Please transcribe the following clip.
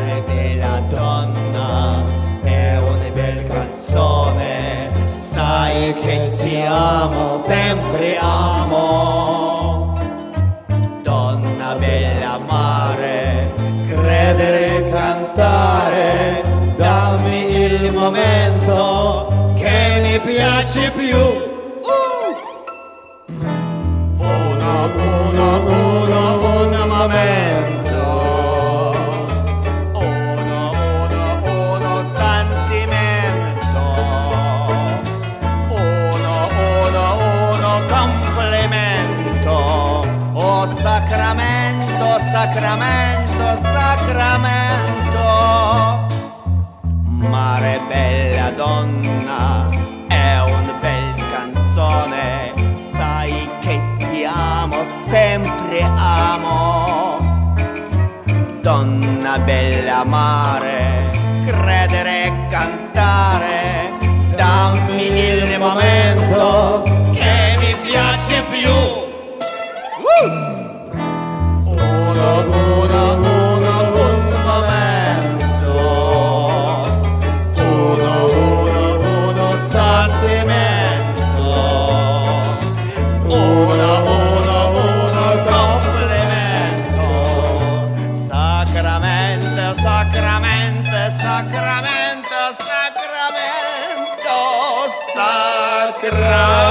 Mare bella donna, è una bella canzone, sai che ti amo, sempre amo. Donna bella mare, credere, cantare, dammi il momento che mi piace più. Un momento, uno sentimento, uno complimento, oh sacramento, sacramento, sacramento. Mare bella donna, è una bella canzone, sai che ti amo, sempre amo. Donna bella mare, credere e cantare, dammi il momento che mi piace più. Un momento, uno sentimento, uno complimento, sacramento, sacramento, sacramento, sacramento, sacramento.